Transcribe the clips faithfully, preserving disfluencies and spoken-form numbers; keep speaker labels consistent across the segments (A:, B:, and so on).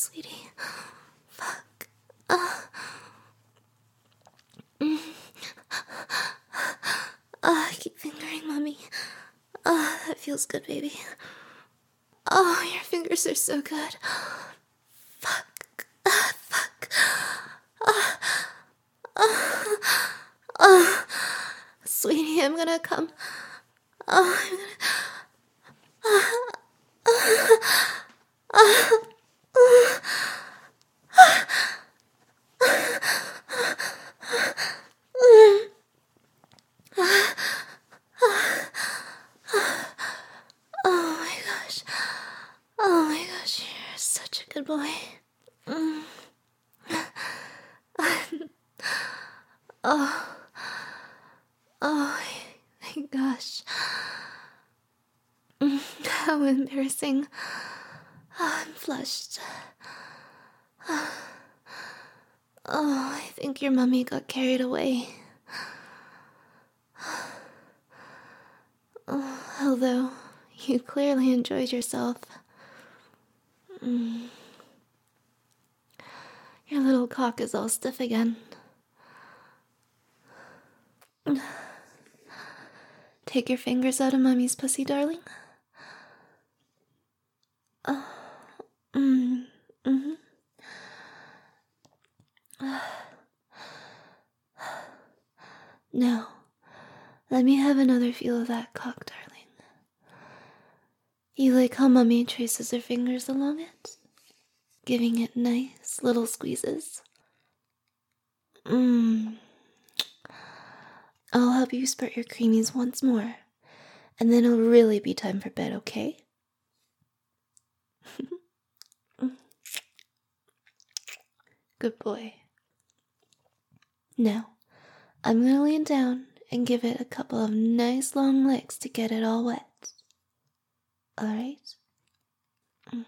A: sweetie. Fuck. Uh. Mm. Uh, keep fingering mommy. Uh, that feels good, baby. Oh, your fingers are so good. Fuck. Uh, fuck. Uh, uh, uh. Sweetie, I'm gonna come. Oh, I'm gonna... Oh my gosh. Oh my gosh, you're such a good boy. Mm. Oh. Oh my gosh. Mm, how embarrassing. Oh, I'm flushed. Oh, I think your mummy got carried away. Oh, although you clearly enjoyed yourself. Mm. Your little cock is all stiff again. Take your fingers out of Mummy's pussy, darling. Oh, mm, mm-hmm. Now, let me have another feel of that cock, darling. You like how Mummy traces her fingers along it? Giving it nice little squeezes. Mmm. I'll help you spurt your creamies once more, and then it'll really be time for bed, okay? Good boy. Now, I'm gonna lean down and give it a couple of nice long licks to get it all wet. Alright? Mm.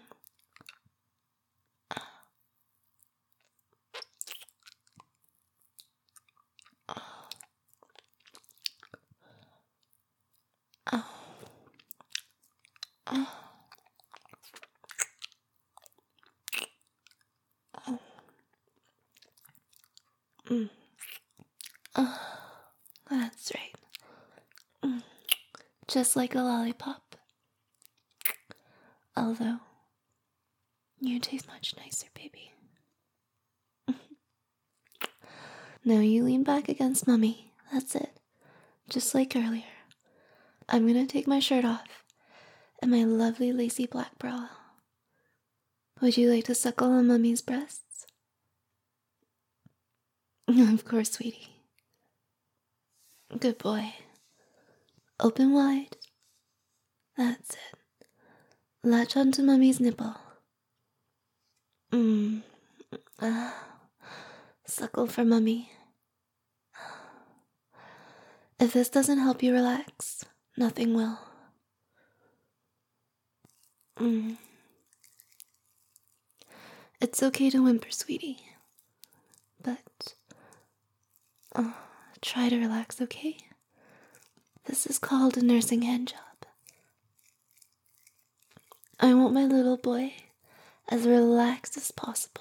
A: Oh. Oh. Oh. Mm. Oh. That's right. Mm. Just like a lollipop. Although, you taste much nicer, baby. Now you lean back against Mummy. That's it. Just like earlier. I'm gonna take my shirt off and my lovely lacy black bra. Would you like to suckle on Mummy's breasts? Of course, sweetie. Good boy. Open wide. That's it. Latch onto Mummy's nipple. Mmm. Ah. Suckle for Mummy. If this doesn't help you relax, nothing will. Mm. It's okay to whimper, sweetie. But uh, try to relax, okay? This is called a nursing hand job. I want my little boy as relaxed as possible.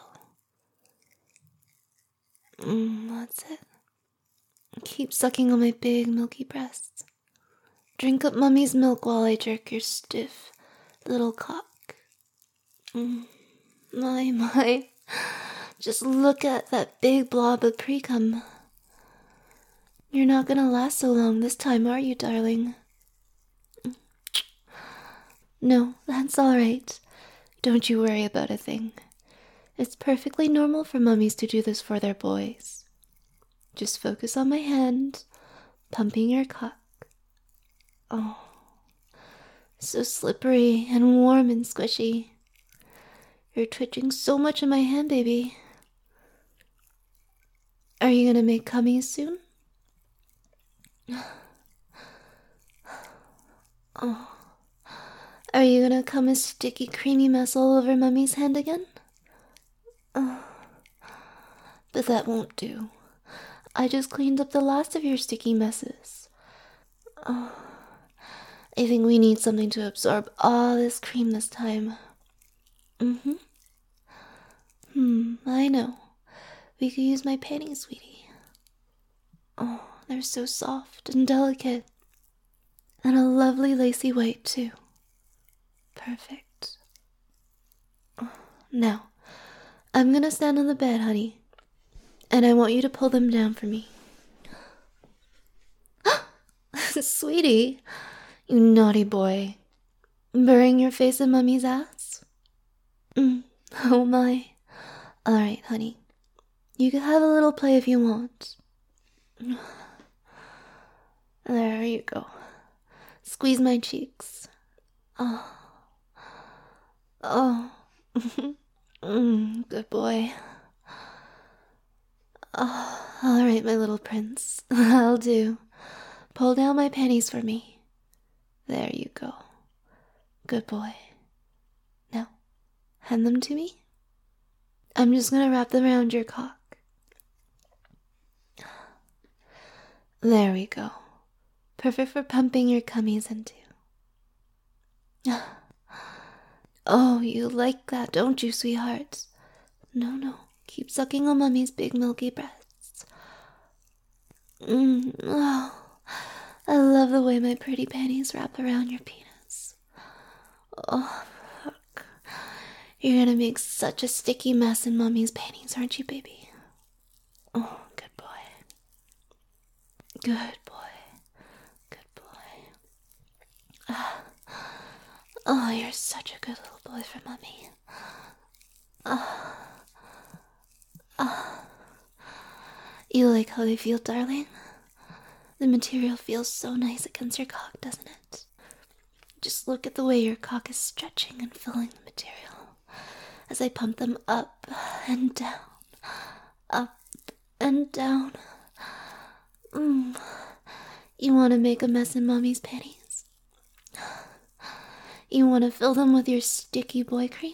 A: Mm, that's it. Keep sucking on my big milky breasts. Drink up Mummy's milk while I jerk your stiff little cock. Mm, my, my. Just look at that big blob of pre-cum. You're not gonna last so long this time, are you, darling? No, that's alright. Don't you worry about a thing. It's perfectly normal for mummies to do this for their boys. Just focus on my hand, pumping your cock. Oh, so slippery and warm and squishy. You're twitching so much in my hand, baby. Are you gonna make cummies soon? Oh. Are you gonna come a sticky, creamy mess all over Mummy's hand again? Oh. But that won't do. I just cleaned up the last of your sticky messes. Oh. I think we need something to absorb all this cream this time. Mm-hmm. I know. We could use my panties, sweetie. Oh, they're so soft and delicate. And a lovely lacy white, too. Perfect. Now, I'm gonna stand on the bed, honey. And I want you to pull them down for me. Sweetie, you naughty boy. Burying your face in Mummy's ass? Mm. Oh my. Alright, honey. You can have a little play if you want. There you go. Squeeze my cheeks. Oh. Oh. mm, good boy. Oh, alright, my little prince. I'll do. Pull down my panties for me. There you go. Good boy. Now, hand them to me. I'm just gonna wrap them around your cock. There we go. Perfect for pumping your cummies into. Oh, you like that, don't you, sweetheart? No, no. Keep sucking on Mummy's big milky breasts. Mm, oh, I love the way my pretty panties wrap around your penis. Oh, fuck. You're gonna make such a sticky mess in Mummy's panties, aren't you, baby? Oh, good boy. Good boy. Good boy. Ah. Oh, you're such a good little boy for Mummy. Ah. Ah. You like how they feel, darling? The material feels so nice against your cock, doesn't it? Just look at the way your cock is stretching and filling the material as I pump them up and down, up and down. Mm. You want to make a mess in Mommy's panties? You want to fill them with your sticky boy cream?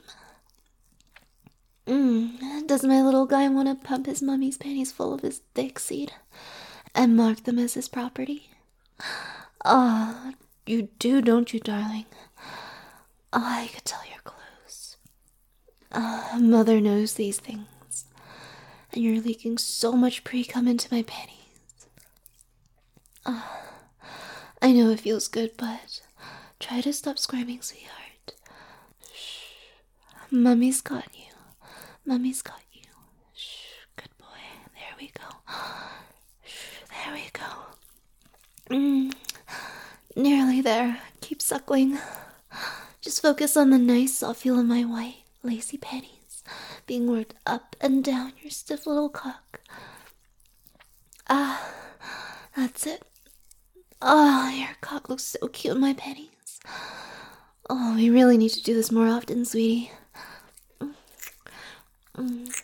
A: Mm. Does my little guy want to pump his Mommy's panties full of his thick seed and mark them as his property? Ah, oh, you do, don't you, darling? Oh, I could tell you're close. Ah, uh, Mother knows these things, and you're leaking so much pre-cum into my panties. Ah, uh, I know it feels good, but try to stop squirming, sweetheart. Shh. Mummy's got you. Mummy's got you. Shh. Good boy. There we go. Shh. There we go. Mm. Nearly there. Keep suckling. Just focus on the nice soft feel of my white, lacy panties being worked up and down your stiff little cock. Ah, that's it. Oh, your cock looks so cute in my panties. Oh, we really need to do this more often, sweetie. Mm.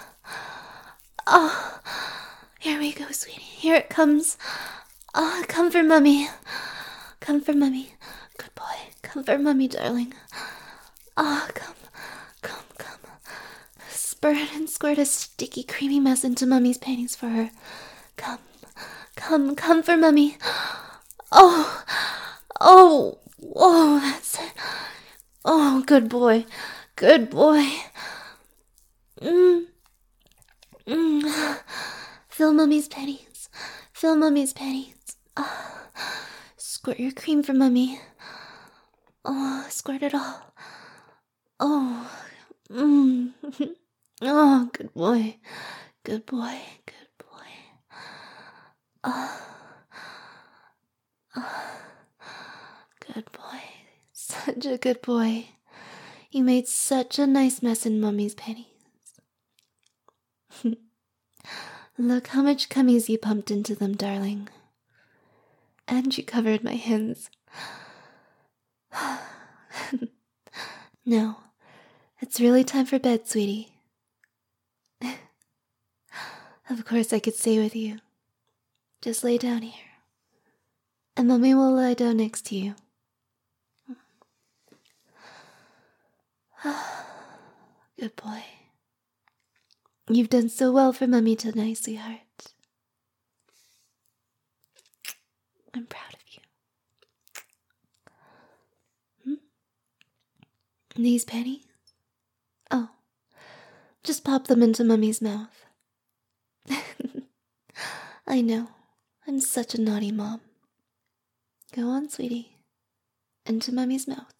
A: Oh, here we go, sweetie. Here it comes. Oh, come for Mummy. Come for Mummy. Good boy. Come for Mummy, darling. Ah, oh, come. Come, come. Spurt and squirt a sticky, creamy mess into Mummy's panties for her. Come. Come, come for Mummy. Oh. Oh. Whoa, that's it. Oh, good boy. Good boy. Mm. Mm. Fill Mummy's panties. Fill Mummy's panties. Oh. Squirt your cream for Mummy. Oh, squirt it all. Oh. Mm. Oh, good boy. Good boy. Good boy. Oh. Oh. Good boy. Such a good boy. You made such a nice mess in Mummy's panties. Look how much cummies you pumped into them, darling. And you covered my hens. Now, it's really time for bed, sweetie. Of course I could stay with you. Just lay down here. And Mummy will lie down next to you. Good boy. You've done so well for Mummy tonight, sweetheart. I'm proud of you. Hmm? These pennies? Oh, just pop them into Mummy's mouth. I know, I'm such a naughty mom. Go on, sweetie. Into Mummy's mouth.